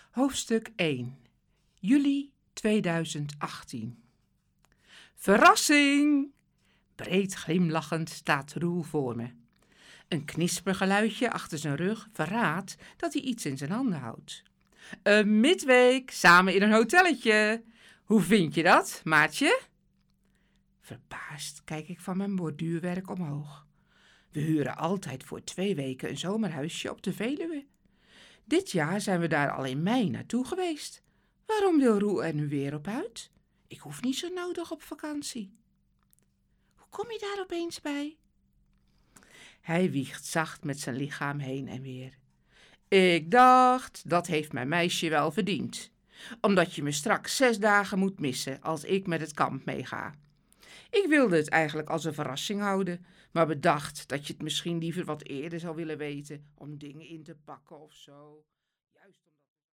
Hoofdstuk 1. Juli 2018. Verrassing! Breed glimlachend staat Roel voor me. Een knispergeluidje achter zijn rug verraadt dat hij iets in zijn handen houdt. Een midweek, samen in een hotelletje. Hoe vind je dat, maatje? Verbaasd kijk ik van mijn borduurwerk omhoog. We huren altijd voor 2 weken een zomerhuisje op de Veluwe. Dit jaar zijn we daar al in mei naartoe geweest. Waarom wil Roel er nu weer op uit? Ik hoef niet zo nodig op vakantie. Hoe kom je daar opeens bij? Hij wiegt zacht met zijn lichaam heen en weer. Ik dacht, dat heeft mijn meisje wel verdiend. Omdat je me straks 6 dagen moet missen als ik met het kamp meega. Ik wilde het eigenlijk als een verrassing houden, maar bedacht dat je het misschien liever wat eerder zou willen weten om dingen in te pakken of zo. Juist omdat